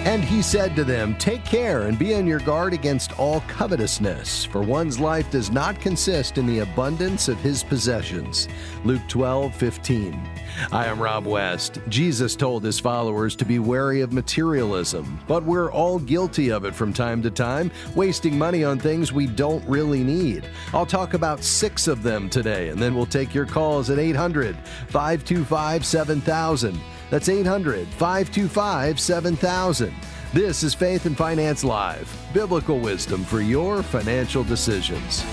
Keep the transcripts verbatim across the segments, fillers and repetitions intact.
And he said to them, "Take care and be on your guard against all covetousness, for one's life does not consist in the abundance of his possessions." Luke twelve fifteen. I am Rob West. Jesus told his followers to be wary of materialism, but we're all guilty of it from time to time, wasting money on things we don't really need. I'll talk about six of them today, and then we'll take your calls at eight hundred, five two five, seven thousand. That's eight hundred, five two five, seven thousand. This is Faith and Finance Live, biblical wisdom for your financial decisions.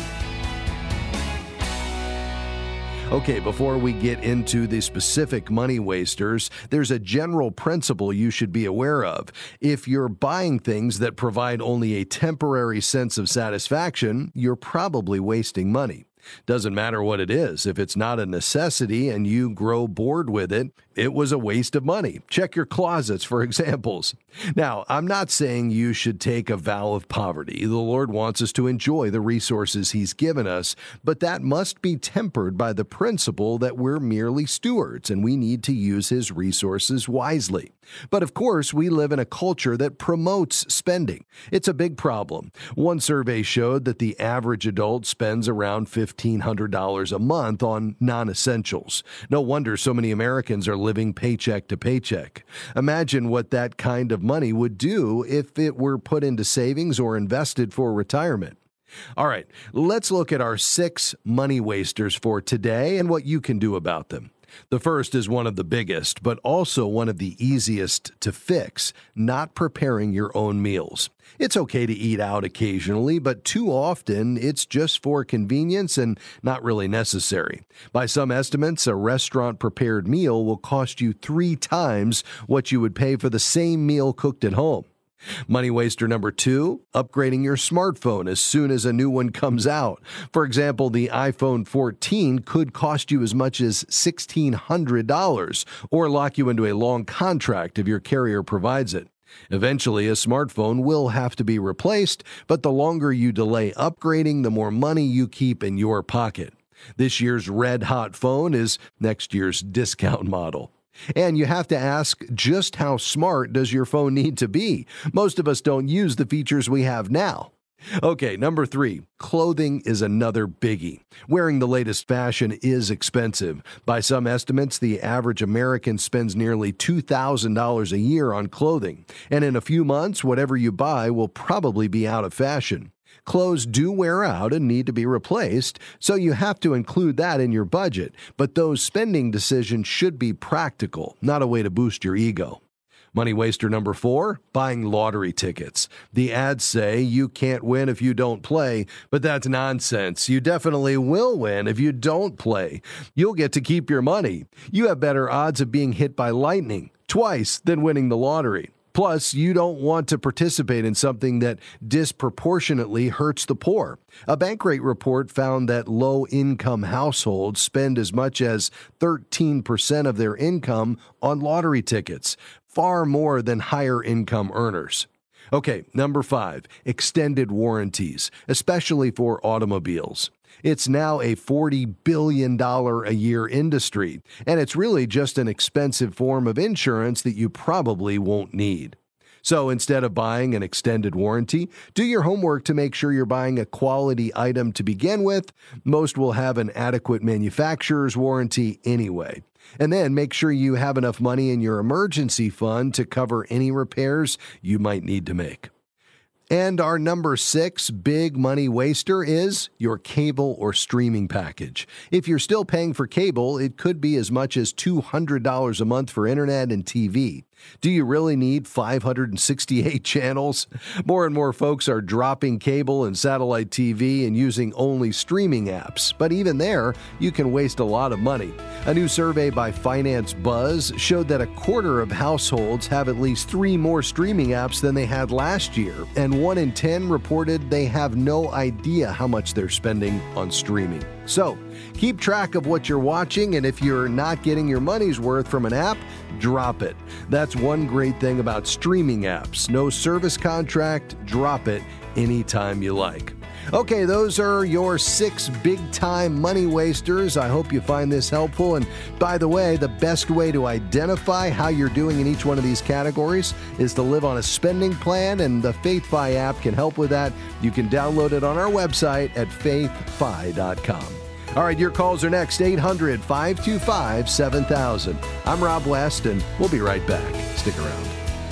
Okay, before we get into the specific money wasters, there's a general principle you should be aware of. If you're buying things that provide only a temporary sense of satisfaction, you're probably wasting money. Doesn't matter what it is. If it's not a necessity and you grow bored with it, it was a waste of money. Check your closets for examples. Now, I'm not saying you should take a vow of poverty. The Lord wants us to enjoy the resources He's given us, but that must be tempered by the principle that we're merely stewards and we need to use His resources wisely. But of course, we live in a culture that promotes spending. It's a big problem. One survey showed that the average adult spends around fifteen hundred dollars a month on non-essentials. No wonder so many Americans are living paycheck to paycheck. Imagine what that kind of money would do if it were put into savings or invested for retirement. All right, let's look at our six money wasters for today and what you can do about them. The first is one of the biggest, but also one of the easiest to fix, not preparing your own meals. It's okay to eat out occasionally, but too often it's just for convenience and not really necessary. By some estimates, a restaurant-prepared meal will cost you three times what you would pay for the same meal cooked at home. Money waster number two, upgrading your smartphone as soon as a new one comes out. For example, the iPhone fourteen could cost you as much as sixteen hundred dollars or lock you into a long contract if your carrier provides it. Eventually, a smartphone will have to be replaced, but the longer you delay upgrading, the more money you keep in your pocket. This year's red-hot phone is next year's discount model. And you have to ask, just how smart does your phone need to be? Most of us don't use the features we have now. Okay, number three, clothing is another biggie. Wearing the latest fashion is expensive. By some estimates, the average American spends nearly two thousand dollars a year on clothing. And in a few months, whatever you buy will probably be out of fashion. Clothes do wear out and need to be replaced, so you have to include that in your budget. But those spending decisions should be practical, not a way to boost your ego. Money waster number four, buying lottery tickets. The ads say you can't win if you don't play, but that's nonsense. You definitely will win if you don't play. You'll get to keep your money. You have better odds of being hit by lightning twice than winning the lottery. Plus, you don't want to participate in something that disproportionately hurts the poor. A Bankrate report found that low-income households spend as much as thirteen percent of their income on lottery tickets, far more than higher-income earners. Okay, number five, extended warranties, especially for automobiles. It's now a forty billion dollars a year industry, and it's really just an expensive form of insurance that you probably won't need. So instead of buying an extended warranty, do your homework to make sure you're buying a quality item to begin with. Most will have an adequate manufacturer's warranty anyway. And then make sure you have enough money in your emergency fund to cover any repairs you might need to make. And our number six big money waster is your cable or streaming package. If you're still paying for cable, it could be as much as two hundred dollars a month for internet and T V. Do you really need five hundred sixty-eight channels? More and more folks are dropping cable and satellite T V and using only streaming apps. But even there, you can waste a lot of money. A new survey by Finance Buzz showed that a quarter of households have at least three more streaming apps than they had last year, and one in ten reported they have no idea how much they're spending on streaming. So, keep track of what you're watching, and if you're not getting your money's worth from an app, drop it. That's one great thing about streaming apps. No service contract, drop it anytime you like. Okay, those are your six big-time money wasters. I hope you find this helpful. And by the way, the best way to identify how you're doing in each one of these categories is to live on a spending plan, and the FaithFi app can help with that. You can download it on our website at faith fi dot com. All right, your calls are next, eight hundred, five two five, seven thousand. I'm Rob West, and we'll be right back. Stick around.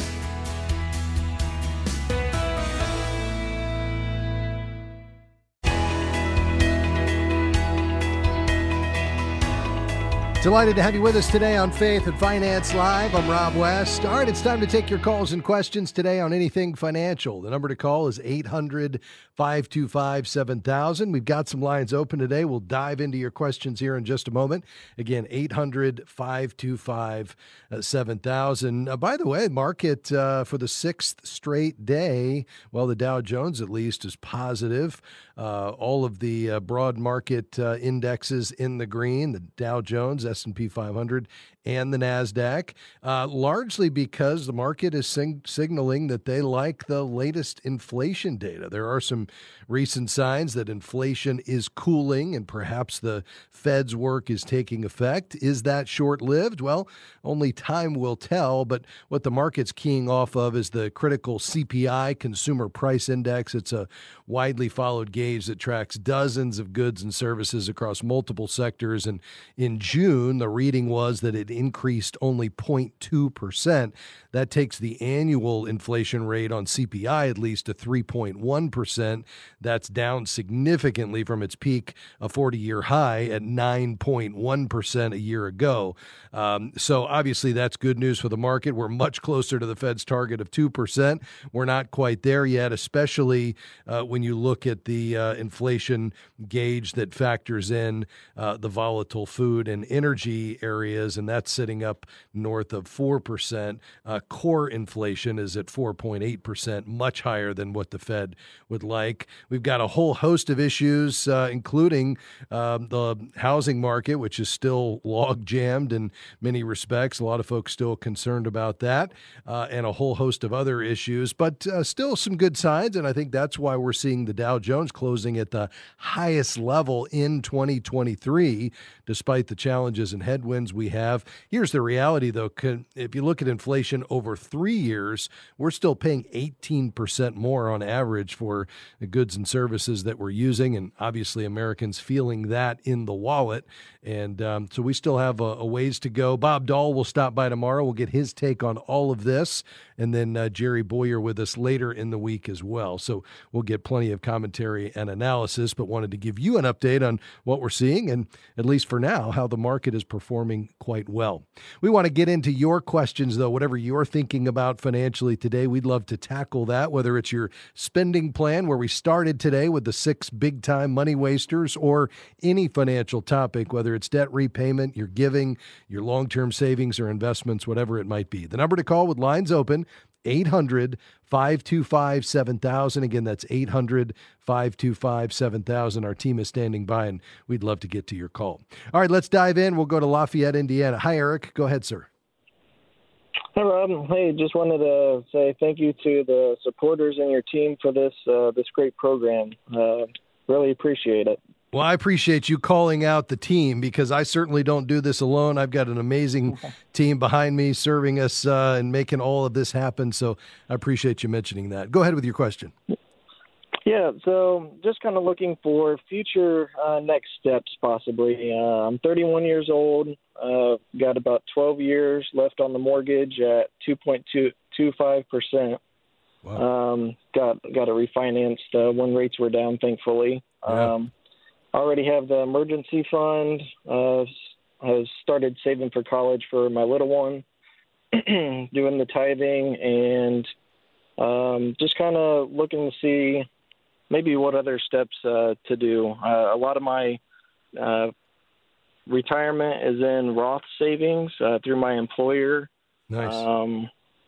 Delighted to have you with us today on Faith and Finance Live. I'm Rob West. All right, it's time to take your calls and questions today on anything financial. The number to call is eight hundred, five two five, seven thousand. We've got some lines open today. We'll dive into your questions here in just a moment. Again, eight hundred, five two five, seven thousand. Uh, by the way, market uh, for the sixth straight day, well, the Dow Jones at least is positive. Uh, all of the uh, broad market uh, indexes in the green, the Dow Jones, S and P five hundred, and the NASDAQ, uh, largely because the market is sing- signaling that they like the latest inflation data. There are some recent signs that inflation is cooling and perhaps the Fed's work is taking effect. Is that short-lived? Well, only time will tell, but what the market's keying off of is the critical C P I, Consumer Price Index. It's a widely followed gauge that tracks dozens of goods and services across multiple sectors, and in June, the reading was that it increased only zero point two percent. That takes the annual inflation rate on C P I at least to three point one percent. That's down significantly from its peak, a forty-year high at nine point one percent a year ago. Um, so obviously that's good news for the market. We're much closer to the Fed's target of two percent. We're not quite there yet, especially uh, when you look at the uh, inflation gauge that factors in uh, the volatile food and energy areas, and that's sitting up north of four percent. Uh, core inflation is at four point eight percent, much higher than what the Fed would like. We've got a whole host of issues, uh, including um, the housing market, which is still log-jammed in many respects. A lot of folks still concerned about that, uh, and a whole host of other issues, but uh, still some good signs, and I think that's why we're seeing the Dow Jones closing at the highest level in twenty twenty-three, despite the challenges and headwinds we have. Here's the reality, though. If you look at inflation over three years, we're still paying eighteen percent more on average for the goods and services that we're using, and obviously Americans feeling that in the wallet. And um, so we still have a, a ways to go. Bob Dahl will stop by tomorrow. We'll get his take on all of this, and then uh, Jerry Boyer with us later in the week as well. So we'll get plenty of commentary and analysis, but wanted to give you an update on what we're seeing, and at least for now, how the market is performing quite well. We want to get into your questions, though. Whatever you're thinking about financially today, we'd love to tackle that, whether it's your spending plan, where we started today with the six big-time money wasters, or any financial topic, whether it's debt repayment, your giving, your long-term savings or investments, whatever it might be. The number to call with lines open, eight hundred, five two five, seven thousand. Again, that's eight hundred, five two five, seven thousand. Our team is standing by, and we'd love to get to your call. All right, let's dive in. We'll go to Lafayette, Indiana. Hi, Eric. Go ahead, sir. Hi, Rob. Hey, just wanted to say thank you to the supporters and your team for this uh, this great program. Uh, really appreciate it. Well, I appreciate you calling out the team, because I certainly don't do this alone. I've got an amazing team behind me serving us uh, and making all of this happen. So I appreciate you mentioning that. Go ahead with your question. Yeah, so just kind of looking for future uh, next steps, possibly. Uh, I'm thirty-one years old, uh, got about twelve years left on the mortgage at two point two five percent. Wow. Um, got got it refinanced uh, when rates were down, thankfully. Yeah. Um, already have the emergency fund. Uh, has started saving for college for my little one, doing the tithing, and um, just kind of looking to see maybe what other steps uh, to do. Uh, a lot of my uh, retirement is in Roth savings uh, through my employer. Nice. Um,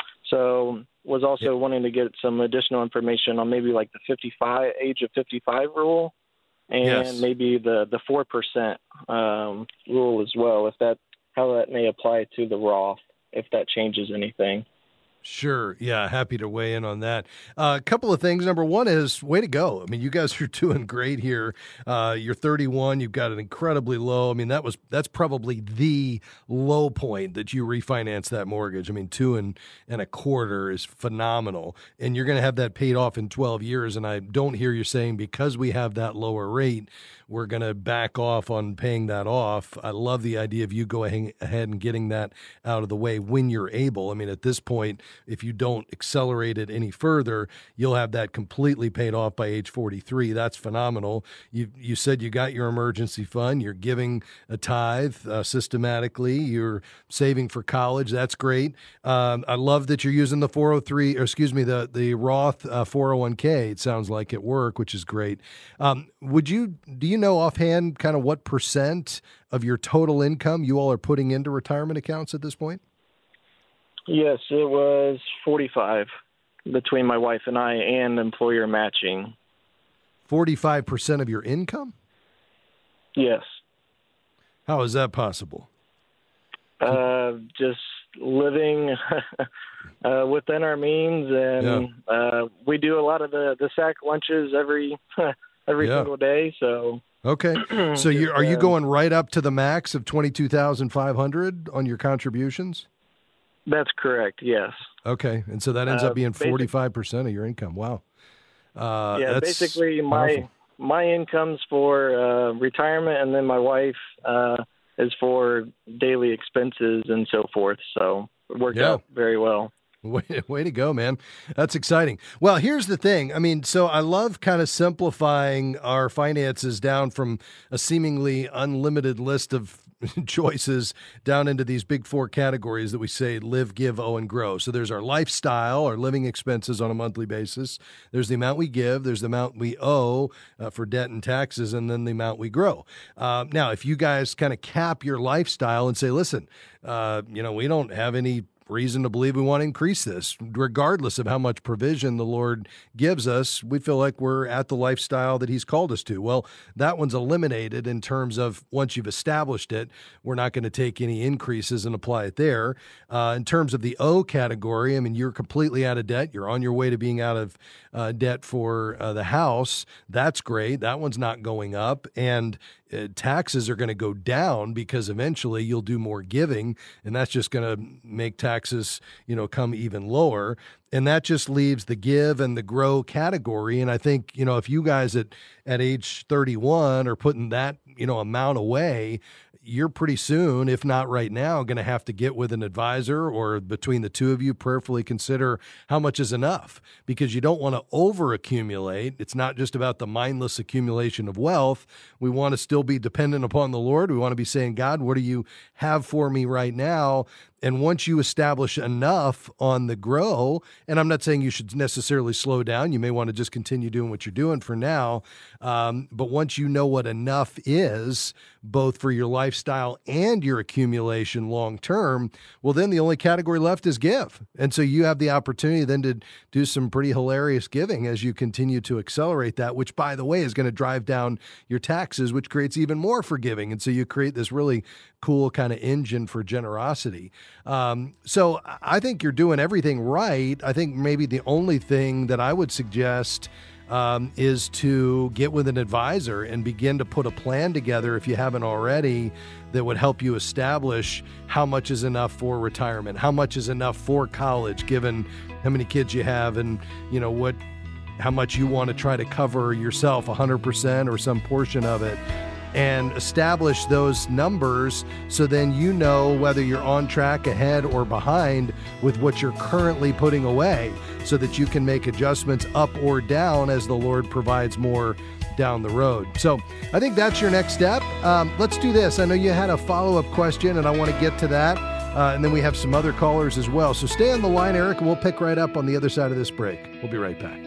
so was also yeah. wanting to get some additional information on maybe like the fifty-five age of fifty-five rule, and yes. maybe the the four percent um, rule as well. If that how that may apply to the Roth, if that changes anything. Sure. Yeah. Happy to weigh in on that. Uh, a couple of things. Number one is way to go. I mean, you guys are doing great here. Uh, you're thirty-one. You've got an incredibly low. I mean, that was, that's probably the low point that you refinance that mortgage. I mean, two and, and a quarter is phenomenal. And you're going to have that paid off in twelve years. And I don't hear you saying because we have that lower rate, we're going to back off on paying that off. I love the idea of you go ahead and getting that out of the way when you're able. I mean, at this point, if you don't accelerate it any further, you'll have that completely paid off by age forty-three. That's phenomenal. You you said you got your emergency fund. You're giving a tithe uh, systematically. You're saving for college. That's great. Um, I love that you're using the four oh three, or excuse me, the the Roth uh, four oh one k. It sounds like at work, which is great. Um, would you do you know offhand kind of what percent of your total income you all are putting into retirement accounts at this point? Yes, it was forty-five between my wife and I and employer matching. forty-five percent of your income? Yes. How is that possible? Uh, just living uh, within our means, and yeah. uh, we do a lot of the, the sack lunches every every yeah. single day. So okay, so you are you going right up to the max of twenty-two thousand five hundred on your contributions? That's correct. Yes. Okay, and so that ends uh, up being forty-five percent of your income. Wow. Uh, yeah, basically my powerful. my income's for uh, retirement, and then my wife uh, is for daily expenses and so forth. So it worked yeah. out very well. Way, way to go, man. That's exciting. Well, here's the thing. I mean, so I love kind of simplifying our finances down from a seemingly unlimited list of choices down into these big four categories that we say live, give, owe, and grow. So there's our lifestyle, our living expenses on a monthly basis. There's the amount we give. There's the amount we owe uh, for debt and taxes, and then the amount we grow. Uh, now, if you guys kind of cap your lifestyle and say, listen, uh, you know, we don't have any reason to believe we want to increase this, regardless of how much provision the Lord gives us. We feel like we're at the lifestyle that he's called us to. Well, that one's eliminated in terms of once you've established it, we're not going to take any increases and apply it there. Uh, in terms of the O category, I mean, you're completely out of debt. You're on your way to being out of uh, debt for uh, the house. That's great. That one's not going up. And Uh, taxes are going to go down because eventually you'll do more giving, and that's just going to make taxes, you know, come even lower. And that just leaves the give and the grow category. And I think, you know, if you guys at, at age thirty-one are putting that, you know, amount away, you're pretty soon, if not right now, going to have to get with an advisor or between the two of you prayerfully consider how much is enough, because you don't want to over accumulate. It's not just about the mindless accumulation of wealth. We want to still be dependent upon the Lord. We want to be saying, God, what do you have for me right now? And once you establish enough on the grow, and I'm not saying you should necessarily slow down. You may want to just continue doing what you're doing for now. Um, but once you know what enough is, both for your lifestyle and your accumulation long term, well, then the only category left is give. And so you have the opportunity then to do some pretty hilarious giving as you continue to accelerate that, which, by the way, is going to drive down your taxes, which creates even more forgiving. And so you create this really cool kind of engine for generosity. Um, so I think you're doing everything right. I think maybe the only thing that I would suggest um, is to get with an advisor and begin to put a plan together, if you haven't already, that would help you establish how much is enough for retirement, how much is enough for college, given how many kids you have, and you know what, how much you want to try to cover yourself, one hundred percent or some portion of it. And establish those numbers so then you know whether you're on track, ahead, or behind with what you're currently putting away, so that you can make adjustments up or down as the Lord provides more down the road. So I think that's your next step. Um, let's do this. I know you had a follow-up question, and I want to get to that. Uh, and then we have some other callers as well. So stay on the line, Eric, and we'll pick right up on the other side of this break. We'll be right back.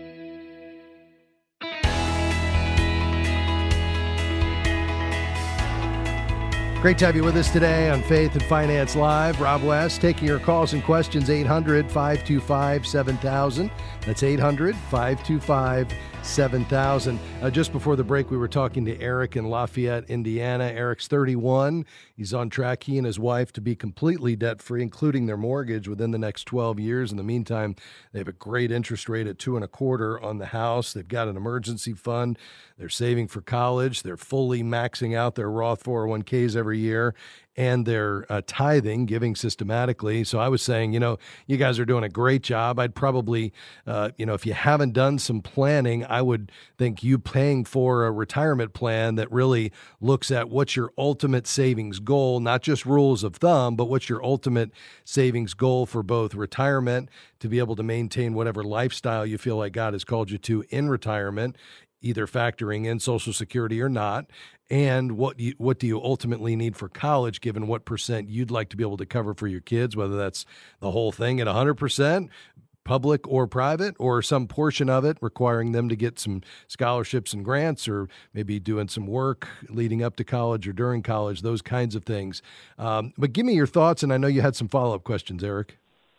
Great to have you with us today on Faith and Finance Live. Rob West taking your calls and questions, eight hundred, five two five, seven thousand. That's eight hundred, five two five, seven thousand dollars. Uh, just before the break, we were talking to Eric in Lafayette, Indiana. Eric's thirty-one. He's on track, he and his wife, to be completely debt-free, including their mortgage, within the next twelve years. In the meantime, they have a great interest rate at two and a quarter on the house. They've got an emergency fund. They're saving for college. They're fully maxing out their Roth four oh one k's every year, and they're uh, tithing, giving systematically. So I was saying, you know, you guys are doing a great job. I'd probably, uh, you know, if you haven't done some planning, I would think you paying for a retirement plan that really looks at what's your ultimate savings goal, not just rules of thumb, but what's your ultimate savings goal for both retirement, to be able to maintain whatever lifestyle you feel like God has called you to in retirement, either factoring in Social Security or not, and what you, what do you ultimately need for college, given what percent you'd like to be able to cover for your kids, whether that's the whole thing at one hundred percent, public or private, or some portion of it requiring them to get some scholarships and grants, or maybe doing some work leading up to college or during college, those kinds of things. Um, but give me your thoughts, and I know you had some follow-up questions, Eric.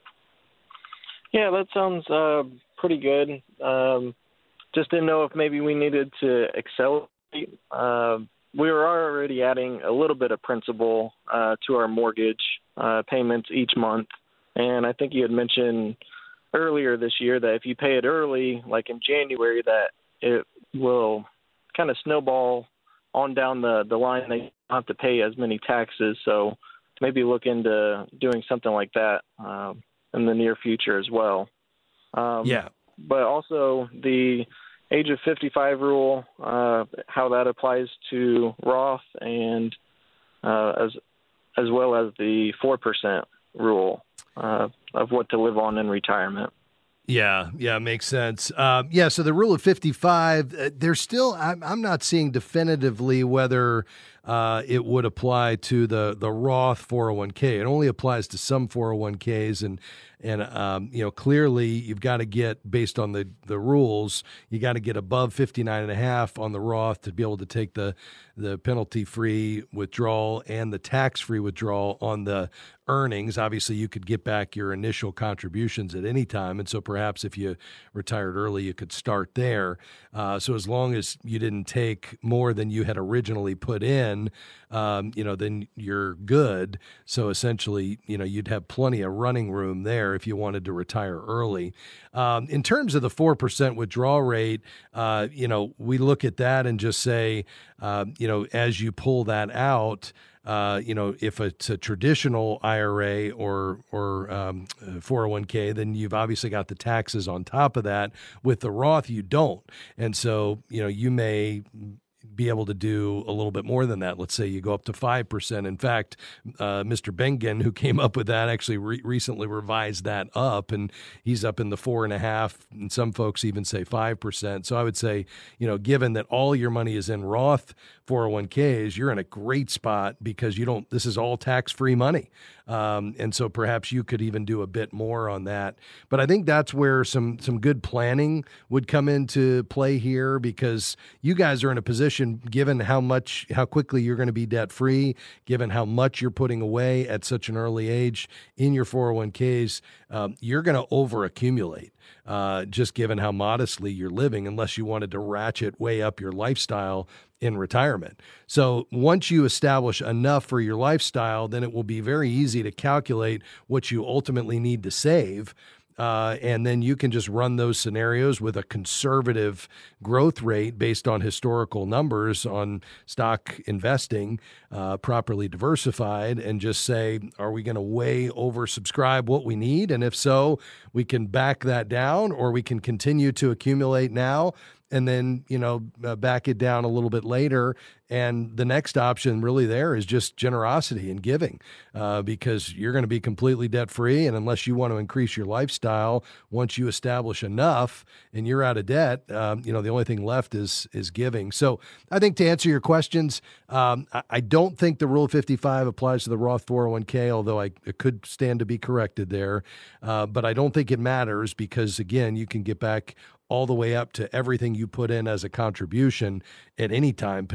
Yeah, that sounds uh, pretty good. Um, just didn't know if maybe we needed to accelerate. Uh, we were already adding a little bit of principal uh, to our mortgage uh, payments each month. And I think you had mentioned earlier this year that if you pay it early, like in January, that it will kind of snowball on down the, the line. They don't have to pay as many taxes. So maybe look into doing something like that uh, in the near future as well. Um, yeah. But also the age of fifty-five rule, uh, how that applies to Roth, and uh, as as well as the four percent rule uh, of what to live on in retirement. Yeah, yeah, makes sense. Uh, yeah, so the rule of fifty-five, uh, there's still, I'm, I'm not seeing definitively whether uh, it would apply to the, the Roth four oh one k. It only applies to some four oh one k's, and and um, you know, clearly you've got to get, based on the, the rules, you got to get above fifty-nine and a half on the Roth to be able to take the the penalty-free withdrawal and the tax-free withdrawal on the earnings. Obviously, you could get back your initial contributions at any time, and so perhaps if you retired early, you could start there. Uh, so as long as you didn't take more than you had originally put in, um, you know, then you're good. So essentially, you know, you'd have plenty of running room there if you wanted to retire early. Um, in terms of the four percent withdrawal rate, uh, you know, we look at that and just say, uh, you know, as you pull that out, Uh, you know, if it's a traditional I R A or or um, four oh one k, then you've obviously got the taxes on top of that. With the Roth, you don't. And so, you know, you may be able to do a little bit more than that. Let's say you go up to five percent. In fact, uh, Mister Bengen, who came up with that, actually re- recently revised that up, and he's up in the four and a half, and some folks even say five percent. So I would say, you know, given that all your money is in Roth four oh one k's, you're in a great spot because you don't, this is all tax-free money. Um, and so perhaps you could even do a bit more on that. But I think that's where some some good planning would come into play here, because you guys are in a position, given how much, how quickly you're going to be debt-free, given how much you're putting away at such an early age in your four oh one k's, um, you're going to over-accumulate. Uh, just given how modestly you're living, unless you wanted to ratchet way up your lifestyle in retirement. So once you establish enough for your lifestyle, then it will be very easy to calculate what you ultimately need to save. Uh, and then you can just run those scenarios with a conservative growth rate based on historical numbers on stock investing, uh, properly diversified, and just say, are we going to way oversubscribe what we need? And if so, we can back that down, or we can continue to accumulate now and then, you know, uh, back it down a little bit later. And the next option really there is just generosity and giving, uh, because you're going to be completely debt-free. And unless you want to increase your lifestyle, once you establish enough and you're out of debt, um, you know, the only thing left is is giving. So I think to answer your questions, um, I, I don't think the Rule fifty-five applies to the Roth four oh one k, although I it could stand to be corrected there. Uh, but I don't think it matters because, again, you can get back all the way up to everything you put in as a contribution at any time penalty-free.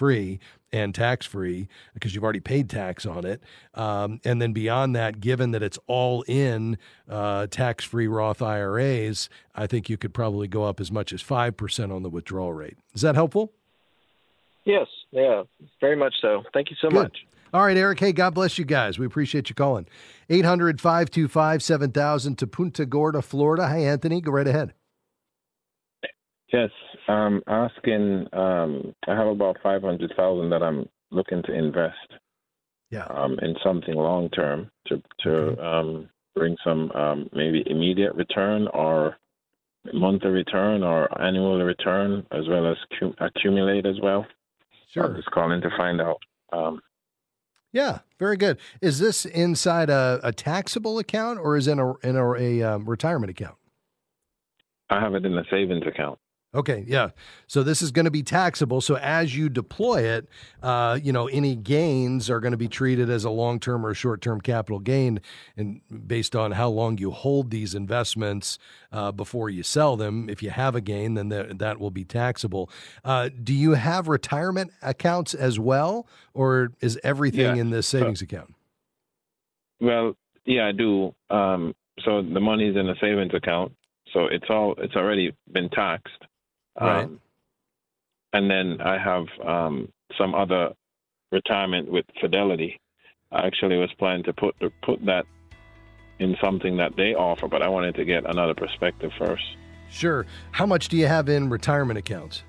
free and tax-free because you've already paid tax on it. Um, and then beyond that, given that it's all in uh, tax-free Roth I R As, I think you could probably go up as much as five percent on the withdrawal rate. Is that helpful? Yes. Yeah, very much so. Thank you so Good. much. All right, Eric. Hey, God bless you guys. We appreciate you calling. eight hundred, five two five, seven thousand to Punta Gorda, Florida. Hi, Anthony. Go right ahead. Yes, I'm asking. Um, I have about five hundred thousand that I'm looking to invest. Yeah. Um, in something long term to to Okay. um, bring some um, maybe immediate return or monthly return or annual return, as well as cu- accumulate as well. Sure. I'm just calling to find out. Um, Yeah, very good. Is this inside a, a taxable account or is it in a in a, a um, retirement account? I have it in a savings account. Okay, yeah. So this is going to be taxable. So as you deploy it, uh, you know, any gains are going to be treated as a long-term or short-term capital gain, and based on how long you hold these investments uh, before you sell them. If you have a gain, then that, that will be taxable. Uh, do you have retirement accounts as well, or is everything Yeah. in this savings uh, account? Well, yeah, I do. Um, so the money's in a savings account, so it's all it's already been taxed. Right. Um, and then I have um, some other retirement with Fidelity. I actually was planning to put put that in something that they offer, but I wanted to get another perspective first. Sure. How much do you have in retirement accounts?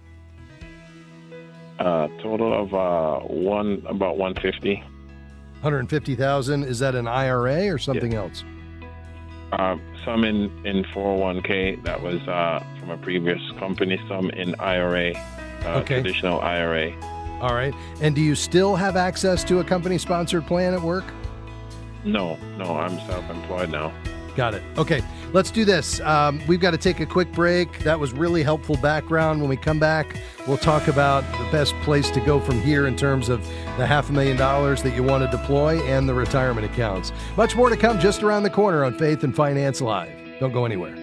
Uh, total of uh, one about one fifty. one hundred fifty thousand. Is that an I R A or something Yeah. else? Uh, some in, in four oh one k, that was uh, from a previous company, some in I R A, uh, Okay. traditional I R A. All right. And do you still have access to a company-sponsored plan at work? No, no, I'm self-employed now. Got it. Okay, let's do this. Um, we've got to take a quick break. That was really helpful background. When we come back, we'll talk about the best place to go from here in terms of the half a million dollars that you want to deploy and the retirement accounts. Much more to come just around the corner on Faith and Finance Live. Don't go anywhere.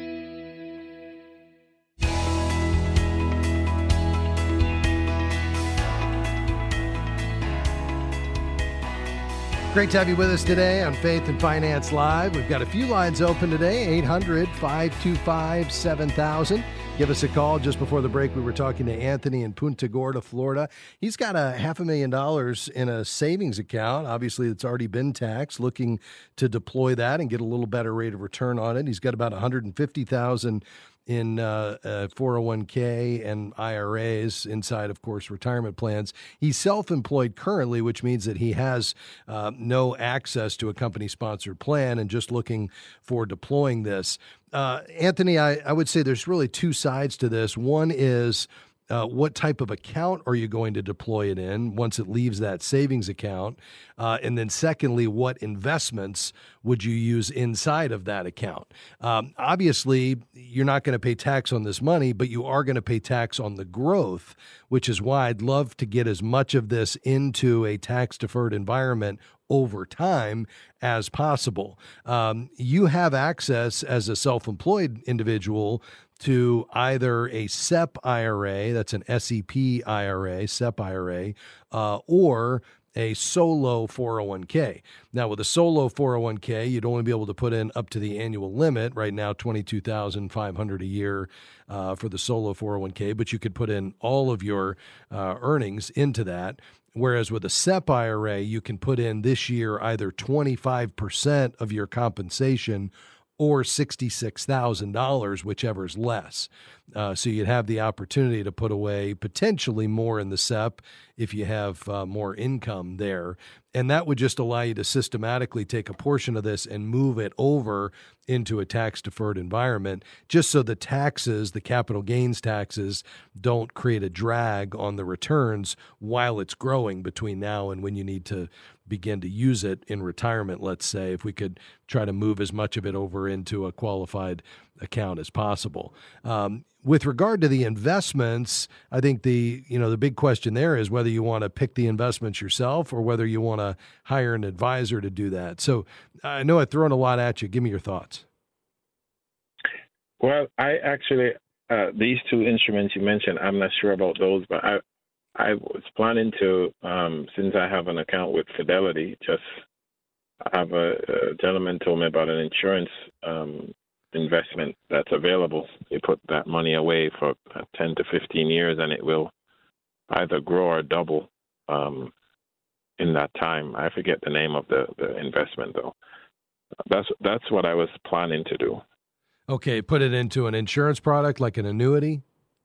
Great to have you with us today on Faith and Finance Live. We've got a few lines open today, eight hundred, five two five, seven thousand. Give us a call. Just before the break, we were talking to Anthony in Punta Gorda, Florida. He's got a half a million dollars in a savings account. Obviously, it's already been taxed, looking to deploy that and get a little better rate of return on it. He's got about one hundred fifty thousand dollars in uh, uh, four oh one k and I R As inside, of course, retirement plans. He's self-employed currently, which means that he has uh, no access to a company-sponsored plan and just looking for deploying this. Uh, Anthony, I, I would say there's really two sides to this. One is uh, what type of account are you going to deploy it in once it leaves that savings account? Uh, and then secondly, what investments would you use inside of that account? Um, obviously, you're not going to pay tax on this money, but you are going to pay tax on the growth, which is why I'd love to get as much of this into a tax-deferred environment over time as possible. Um, you have access as a self-employed individual to either a S E P I R A, that's an S E P I R A, S E P I R A, uh, or a solo four oh one k. Now, with a solo four oh one k, you'd only be able to put in up to the annual limit, right now twenty-two thousand five hundred dollars a year uh, for the solo four oh one k, but you could put in all of your uh, earnings into that. Whereas with a S E P I R A, you can put in this year either twenty-five percent of your compensation or sixty-six thousand dollars, whichever is less. Uh, so you'd have the opportunity to put away potentially more in the S E P if you have uh, more income there. And that would just allow you to systematically take a portion of this and move it over into a tax-deferred environment, just so the taxes, the capital gains taxes, don't create a drag on the returns while it's growing between now and when you need to begin to use it in retirement, let's say, if we could try to move as much of it over into a qualified account as possible. Um, with regard to the investments, I think the, you know, the big question there is whether you want to pick the investments yourself or whether you want to hire an advisor to do that. So I know I've thrown a lot at you. Give me your thoughts. Well, I actually, uh, these two instruments you mentioned, I'm not sure about those, but I, I was planning to, um, since I have an account with Fidelity, just have a, a gentleman told me about an insurance um, investment that's available. You put that money away for ten to fifteen years, and it will either grow or double um, in that time. I forget the name of the, the investment, though. That's that's what I was planning to do. Okay, put it into an insurance product like an annuity?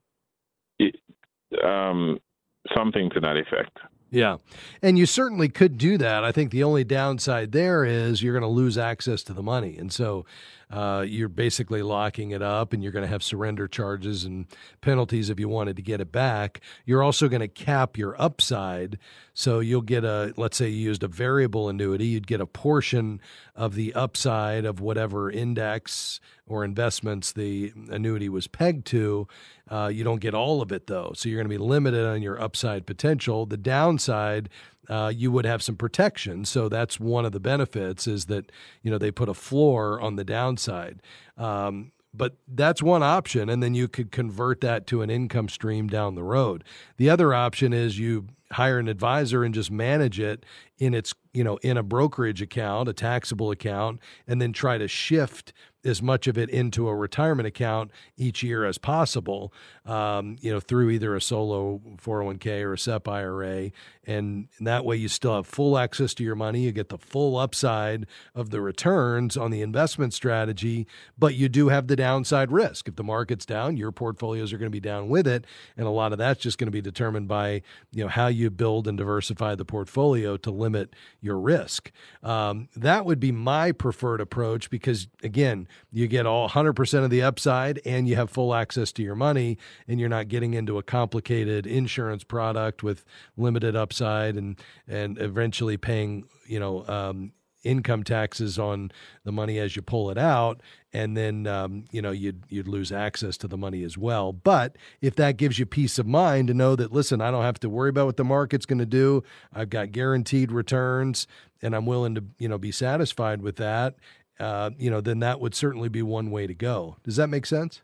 It, um, something to that effect. Yeah, and you certainly could do that. I think the only downside there is you're going to lose access to the money. And so uh, you're basically locking it up, and you're going to have surrender charges and penalties if you wanted to get it back. You're also going to cap your upside. So you'll get a, let's say you used a variable annuity, you'd get a portion of the upside of whatever index or investments the annuity was pegged to. Uh, you don't get all of it, though. So you're going to be limited on your upside potential. The downside, uh, you would have some protection. So that's one of the benefits, is that, you know, they put a floor on the downside. Um, but that's one option, and then you could convert that to an income stream down the road. The other option is you hire an advisor and just manage it in its, you know, in a brokerage account, a taxable account, and then try to shift as much of it into a retirement account each year as possible, um, you know, through either a solo four oh one k or a S E P I R A. And that way you still have full access to your money. You get the full upside of the returns on the investment strategy, but you do have the downside risk. If the market's down, your portfolios are going to be down with it. And a lot of that's just going to be determined by, you know, how you build and diversify the portfolio to limit your risk. Um, that would be my preferred approach because, again, you get all one hundred percent of the upside and you have full access to your money, and you're not getting into a complicated insurance product with limited upside and, and eventually paying, you know, um, income taxes on the money as you pull it out. And then, um, you know, you'd, you'd lose access to the money as well. But if that gives you peace of mind to know that, listen, I don't have to worry about what the market's going to do. I've got guaranteed returns and I'm willing to, you know, be satisfied with that. Uh, you know, then that would certainly be one way to go. Does that make sense?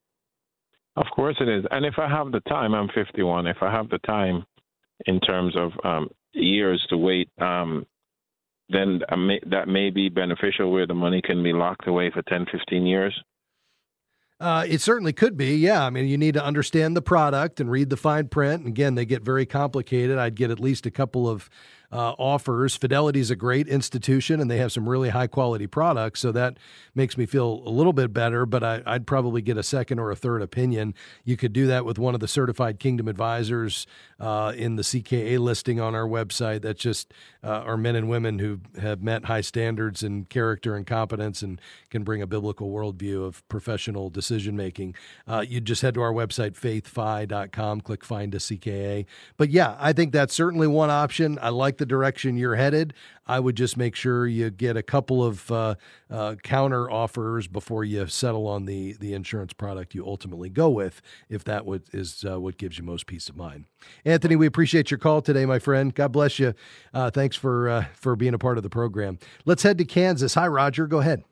Of course it is. And if I have the time, I'm fifty-one. If I have the time in terms of um, years to wait, um, then I may, that may be beneficial where the money can be locked away for ten, fifteen years. Uh, it certainly could be, yeah. I mean, you need to understand the product and read the fine print. And again, they get very complicated. I'd get at least a couple of uh, offers. Fidelity is a great institution, and they have some really high-quality products, so that makes me feel a little bit better, but I, I'd probably get a second or a third opinion. You could do that with one of the certified Kingdom advisors uh, in the C K A listing on our website. That's just uh, are men and women who have met high standards in character and competence and can bring a biblical worldview of professional decision-making. Uh, you just head to our website, faith fi dot com, click Find a C K A. But yeah, I think that's certainly one option. I like the direction you're headed. I would just make sure you get a couple of uh, uh, counter offers before you settle on the the insurance product you ultimately go with, if that would, is uh, what gives you most peace of mind. Anthony, we appreciate your call today, my friend. God bless you. Uh, thanks for uh, for being a part of the program. Let's head to Kansas. Hi, Roger. Go ahead.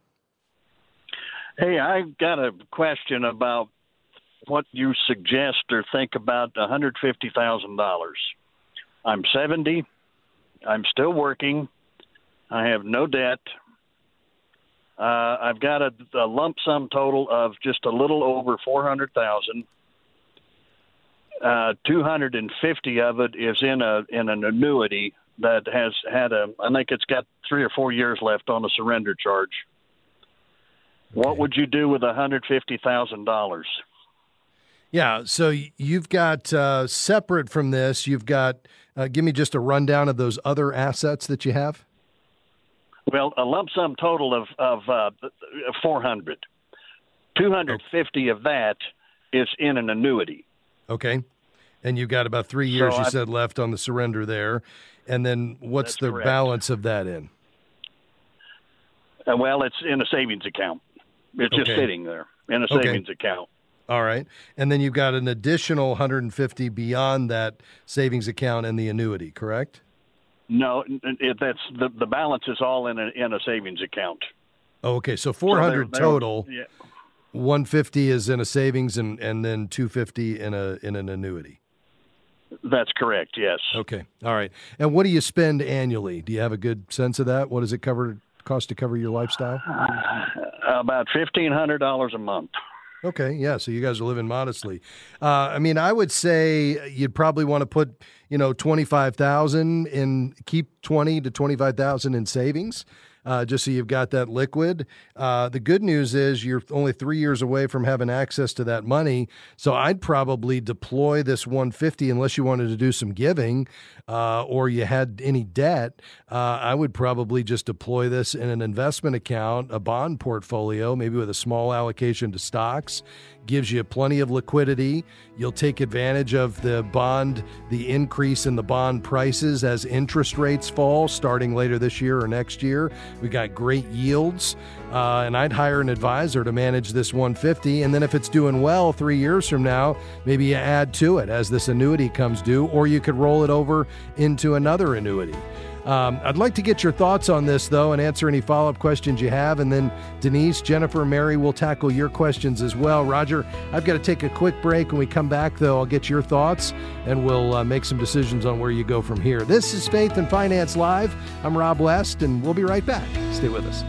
Hey, I've got a question about what you suggest or think about one hundred fifty thousand dollars. I'm seventy. I'm still working. I have no debt. Uh, I've got a, a lump sum total of just a little over four hundred thousand dollars. Uh, two hundred fifty of it is in a in an annuity that has had a, I think it's got three or four years left on a surrender charge. Okay. What would you do with one hundred fifty thousand dollars? Yeah, so you've got, uh, separate from this, you've got, uh, give me just a rundown of those other assets that you have. Well, a lump sum total of, of uh, four hundred. two hundred fifty okay. of that is in an annuity. Okay. And you've got about three years, so you I, said, left on the surrender there. And then what's the correct. balance of that in? Uh, well, it's in a savings account. It's okay. just sitting there in a savings okay. account. All right. And then you've got an additional one hundred fifty beyond that savings account and the annuity, correct? No, it, that's the, the balance is all in a, in a savings account. Oh, okay. So four hundred so they're, they're, total. Yeah. one hundred fifty is in a savings and, and then two hundred fifty in a in an annuity. That's correct, yes. Okay, all right. And what do you spend annually? Do you have a good sense of that? What does it cover, cost to cover your lifestyle? Uh, about fifteen hundred dollars a month. Okay, yeah, so you guys are living modestly. Uh, I mean, I would say you'd probably want to put, you know, twenty-five thousand dollars in, keep twenty to twenty-five thousand dollars in savings. Uh, just so you've got that liquid. Uh, the good news is you're only three years away from having access to that money. So I'd probably deploy this one hundred fifty unless you wanted to do some giving uh, or you had any debt. Uh, I would probably just deploy this in an investment account, a bond portfolio, maybe with a small allocation to stocks. Gives you plenty of liquidity. You'll take advantage of the bond, the increase in the bond prices as interest rates fall starting later this year or next year. We got great yields, uh, and I'd hire an advisor to manage this one hundred fifty. And then if it's doing well three years from now, maybe you add to it as this annuity comes due, or you could roll it over into another annuity. Um, I'd like to get your thoughts on this, though, and answer any follow-up questions you have. And then Denise, Jennifer, Mary will tackle your questions as well. Roger, I've got to take a quick break. When we come back, though, I'll get your thoughts, and we'll uh, make some decisions on where you go from here. This is Faith and Finance Live. I'm Rob West, and we'll be right back. Stay with us.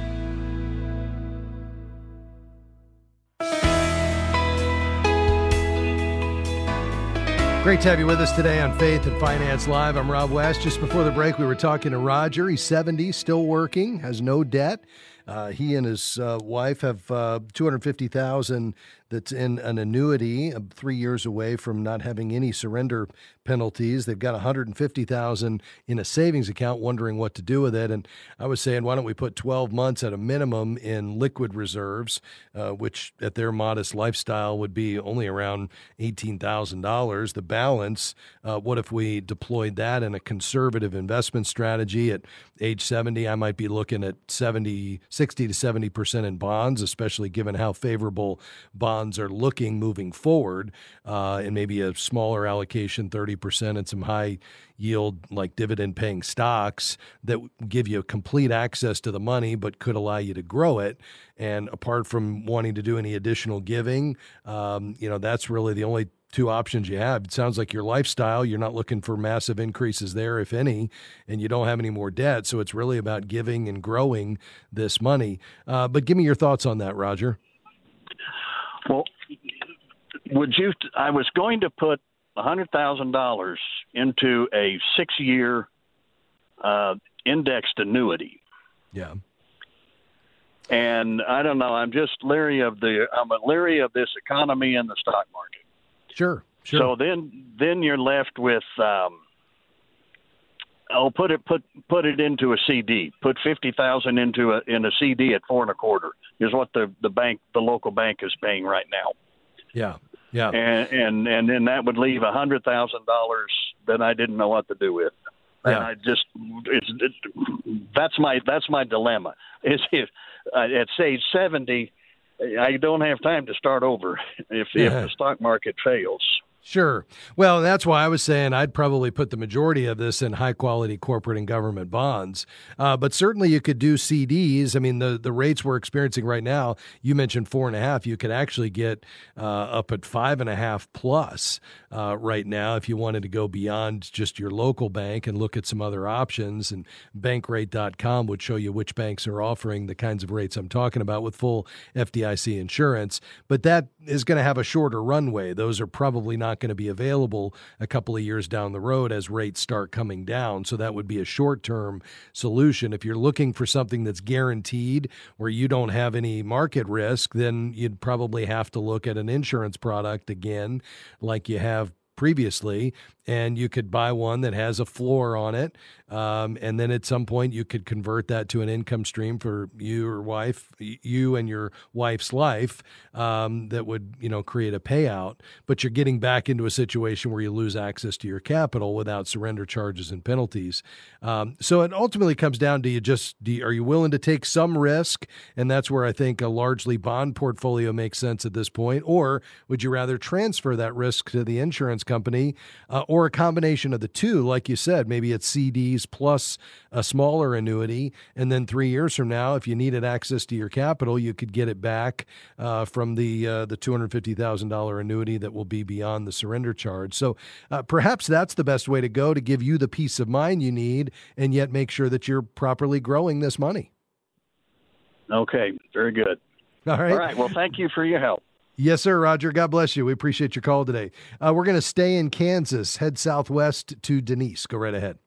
Great to have you with us today on Faith and Finance Live. I'm Rob West. Just before the break, we were talking to Roger. He's seventy, still working, has no debt. Uh, he and his uh, wife have uh, two hundred fifty thousand dollars that's in an annuity, uh, three years away from not having any surrender penalties. They've got one hundred fifty thousand dollars in a savings account, wondering what to do with it. And I was saying, why don't we put twelve months at a minimum in liquid reserves, uh, which at their modest lifestyle would be only around eighteen thousand dollars. The balance, uh, what if we deployed that in a conservative investment strategy at age seventy? I might be looking at seventy, sixty to seventy percent in bonds, especially given how favorable bonds are looking moving forward, uh, and maybe a smaller allocation, thirty percent, and some high yield like dividend paying stocks that give you complete access to the money but could allow you to grow it. And apart from wanting to do any additional giving, um, you know, that's really the only two options you have. It sounds like your lifestyle, you're not looking for massive increases there, if any, and you don't have any more debt. So it's really about giving and growing this money. Uh, but give me your thoughts on that, Roger. Well, would you, I was going to put one hundred thousand dollars into a six-year uh, indexed annuity. Yeah. And I don't know, I'm just leery of the, I'm leery of this economy and the stock market. Sure, sure. So then, then you're left with, um, oh, put it, put, put it into a C D. Put fifty thousand into a in a C D at four and a quarter is what the, the bank, the local bank is paying right now. Yeah, yeah. And and, and then that would leave a hundred thousand dollars that I didn't know what to do with. And yeah. I just, it's, it, that's my that's my dilemma. Is if uh, at age seventy, I don't have time to start over if yeah. if the stock market fails. Sure. Well, that's why I was saying I'd probably put the majority of this in high-quality corporate and government bonds. Uh, but certainly you could do C Ds. I mean, the, the rates we're experiencing right now, you mentioned four and a half. You could actually get uh, up at five and a half plus uh, right now if you wanted to go beyond just your local bank and look at some other options. And bankrate dot com would show you which banks are offering the kinds of rates I'm talking about with full F D I C insurance. But that is going to have a shorter runway. Those are probably not going to be available a couple of years down the road as rates start coming down. So that would be a short-term solution. If you're looking for something that's guaranteed where you don't have any market risk, then you'd probably have to look at an insurance product again, like you have previously, and you could buy one that has a floor on it. Um, and then at some point you could convert that to an income stream for you or wife, you and your wife's life, um, that would, you know, create a payout, but you're getting back into a situation where you lose access to your capital without surrender charges and penalties. Um, so it ultimately comes down to you just, do you, are you willing to take some risk? And that's where I think a largely bond portfolio makes sense at this point. Or would you rather transfer that risk to the insurance company, uh, or or a combination of the two. Like you said, maybe it's C Ds plus a smaller annuity, and then three years from now, if you needed access to your capital, you could get it back uh, from the uh, the two hundred fifty thousand dollars annuity that will be beyond the surrender charge. So uh, perhaps that's the best way to go to give you the peace of mind you need, and yet make sure that you're properly growing this money. Okay, very good. All right. All right. Well, thank you for your help. Yes, sir, Roger. God bless you. We appreciate your call today. Uh, we're going to stay in Kansas, head southwest to Denise. Go right ahead.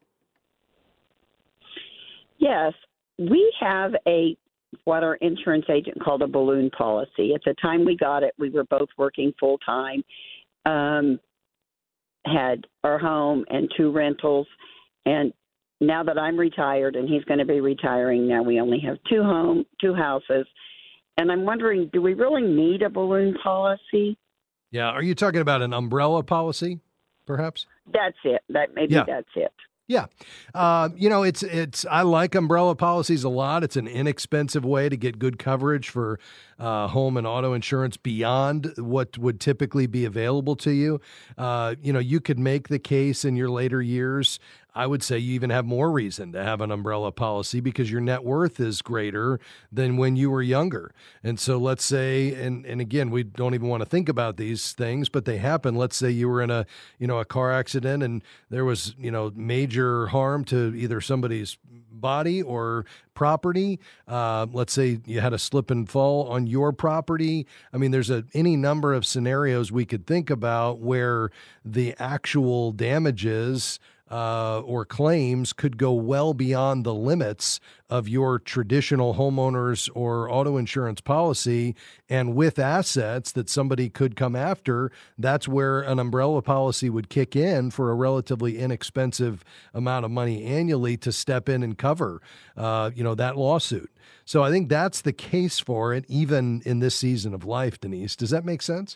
Yes, we have a what our insurance agent called a balloon policy. At the time we got it, we were both working full time, um, had our home and two rentals, and now that I'm retired and he's going to be retiring, now we only have two home, two houses. And I'm wondering, do we really need a balloon policy? Yeah. Are you talking about an umbrella policy, perhaps? That's it. That maybe yeah. that's it. Yeah. Uh, you know, it's, it's, I like umbrella policies a lot. It's an inexpensive way to get good coverage for uh, home and auto insurance beyond what would typically be available to you. Uh, you know, you could make the case in your later years. I would say you even have more reason to have an umbrella policy because your net worth is greater than when you were younger. And so let's say, and, and again, we don't even want to think about these things, but they happen. Let's say you were in a, you know, a car accident and there was, you know, major harm to either somebody's body or property. Uh, let's say you had a slip and fall on your property. I mean, there's a, any number of scenarios we could think about where the actual damages Uh, or claims could go well beyond the limits of your traditional homeowners or auto insurance policy. And with assets that somebody could come after, that's where an umbrella policy would kick in for a relatively inexpensive amount of money annually to step in and cover, uh, you know, that lawsuit. So I think that's the case for it, even in this season of life, Denise. Does that make sense?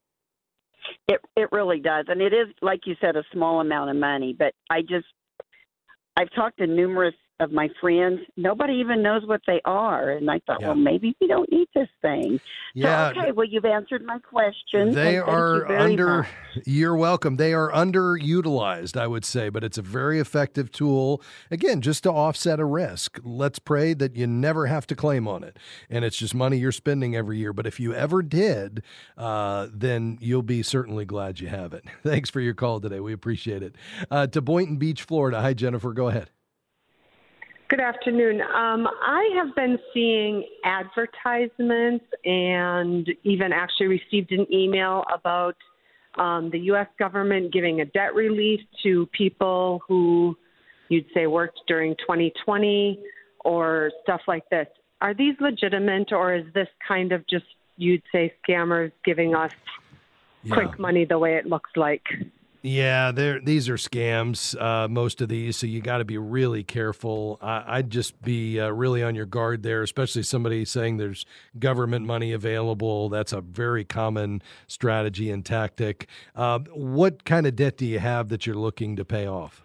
It it really does. And it is, like you said, a small amount of money. But I just, I've talked to numerous of my friends. Nobody even knows what they are. And I thought, yeah. well, maybe we don't need this thing. Yeah. So, okay, well, you've answered my question. They are you under, much. You're welcome. They are underutilized, I would say, but it's a very effective tool, again, just to offset a risk. Let's pray that you never have to claim on it. And it's just money you're spending every year. But if you ever did, uh, then you'll be certainly glad you have it. Thanks for your call today. We appreciate it. Uh, to Boynton Beach, Florida. Hi, Jennifer. Go ahead. Good afternoon. Um, I have been seeing advertisements and even actually received an email about um, the U S government giving a debt relief to people who you'd say worked during twenty twenty or stuff like this. Are these legitimate, or is this kind of just, you'd say, scammers giving us yeah. quick money the way it looks like? Yeah, these are scams, uh, most of these, so you got to be really careful. I, I'd just be uh, really on your guard there, especially somebody saying there's government money available. That's a very common strategy and tactic. Uh, what kind of debt do you have that you're looking to pay off?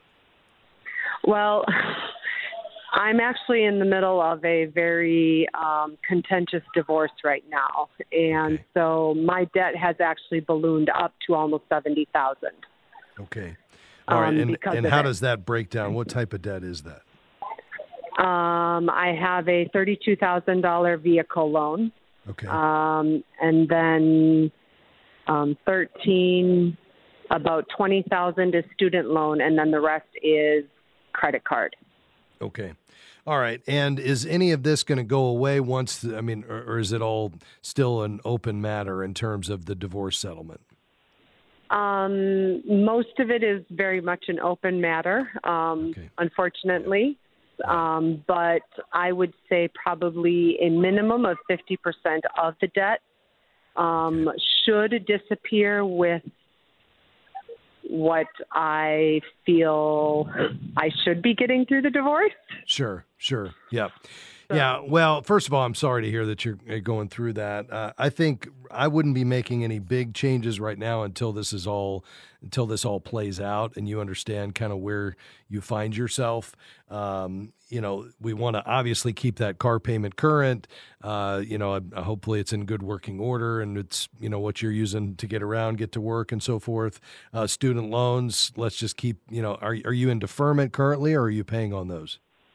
Well, I'm actually in the middle of a very um, contentious divorce right now, and okay. so my debt has actually ballooned up to almost seventy thousand dollars. Okay. All right. Um, and and how it. does that break down? What type of debt is that? Um, I have a thirty-two thousand dollars vehicle loan. Okay. Um, and then um, thirteen, about twenty thousand is student loan, and then the rest is credit card. Okay. All right. And is any of this going to go away once, I mean, or, or is it all still an open matter in terms of the divorce settlement? Um, most of it is very much an open matter, um, okay. unfortunately. Um, but I would say probably a minimum of fifty percent of the debt um, okay. should disappear with what I feel I should be getting through the divorce. Sure, sure. Yeah. So. Yeah, well, first of all, I'm sorry to hear that you're going through that. Uh, I think I wouldn't be making any big changes right now until this is all until this all plays out and you understand kind of where you find yourself. Um, you know, we want to obviously keep that car payment current. Uh, you know, uh, hopefully it's in good working order and it's, you know, what you're using to get around, get to work and so forth. Uh, student loans, let's just keep, you know, are, are you in deferment currently or are you paying on those?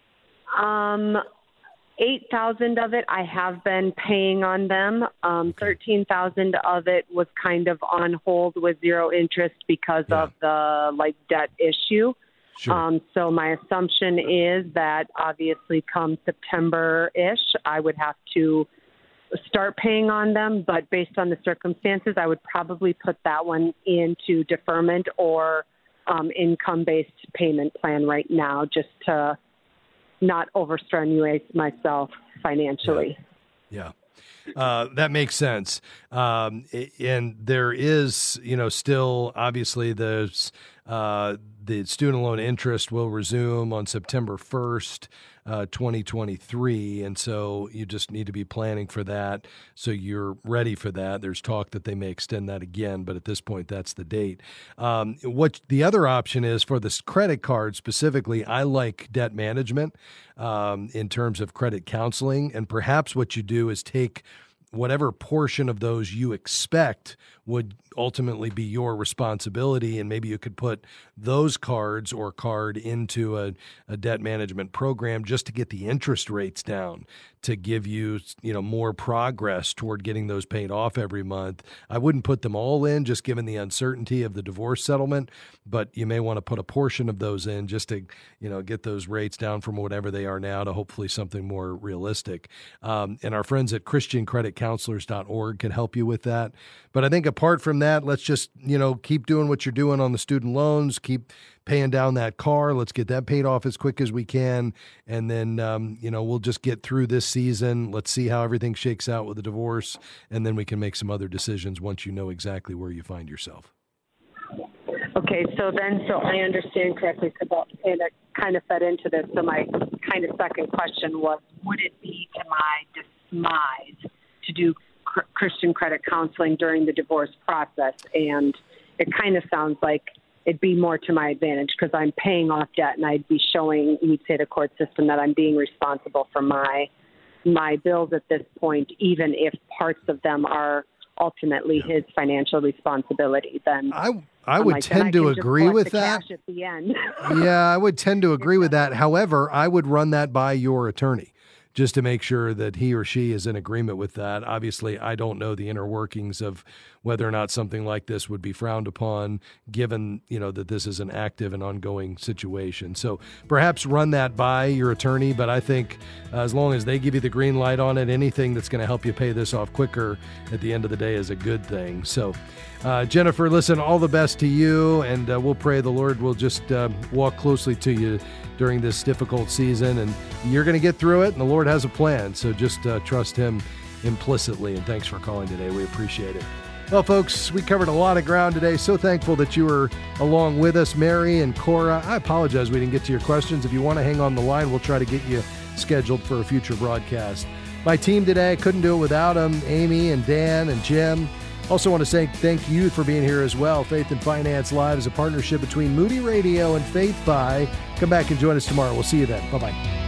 Um, eight thousand of it I have been paying on them. Um, thirteen thousand of it was kind of on hold with zero interest because yeah. of the like debt issue. Sure. Um, so my assumption is that obviously come September-ish, I would have to start paying on them. But based on the circumstances, I would probably put that one into deferment or um, income-based payment plan right now, just to not overstrenuate myself financially. Yeah. yeah. Uh, that makes sense. Um, and there is, you know, still obviously there's, uh, the student loan interest will resume on September first, uh, twenty twenty-three. And so you just need to be planning for that. So you're ready for that. There's talk that they may extend that again, but at this point, that's the date. Um, what the other option is for this credit card specifically, I like debt management um, in terms of credit counseling. And perhaps what you do is take whatever portion of those you expect would ultimately be your responsibility. And maybe you could put those cards or card into a, a debt management program just to get the interest rates down, to give you, you know, more progress toward getting those paid off every month. I wouldn't put them all in just given the uncertainty of the divorce settlement, but you may want to put a portion of those in just to, you know, get those rates down from whatever they are now to hopefully something more realistic. Um, and our friends at Christian Credit Counselors dot org can help you with that. But I think apart from that, let's just, you know, keep doing what you're doing on the student loans, keep paying down that car. Let's get that paid off as quick as we can. And then, um, you know, we'll just get through this season. Let's see how everything shakes out with the divorce. And then we can make some other decisions once you know exactly where you find yourself. Okay, so then, so I understand correctly, because it kind of fed into this. So my kind of second question was, would it be to my demise to do cr- Christian credit counseling during the divorce process? And it kind of sounds like it'd be more to my advantage because I'm paying off debt and I'd be showing, you'd say, the court system that I'm being responsible for my my bills at this point, even if parts of them are ultimately his financial responsibility. Then I I would like, tend to agree with that. At the end. Yeah, I would tend to agree with that. However, I would run that by your attorney, just to make sure that he or she is in agreement with that. Obviously, I don't know the inner workings of whether or not something like this would be frowned upon, given, you know, that this is an active and ongoing situation. So perhaps run that by your attorney, but I think uh, as long as they give you the green light on it, anything that's going to help you pay this off quicker at the end of the day is a good thing. So uh, Jennifer, listen, all the best to you, and uh, we'll pray the Lord will just uh, walk closely to you during this difficult season, and you're going to get through it, and the Lord has a plan. So just uh, trust him implicitly, and thanks for calling today. We appreciate it. Well, folks, we covered a lot of ground today. So thankful that you were along with us, Mary and Cora. I apologize we didn't get to your questions. If you want to hang on the line, we'll try to get you scheduled for a future broadcast. My team today, I couldn't do it without them, Amy and Dan and Jim. Also want to say thank you for being here as well. Faith and Finance Live is a partnership between Moody Radio and Faith By. Come back and join us tomorrow. We'll see you then. Bye-bye.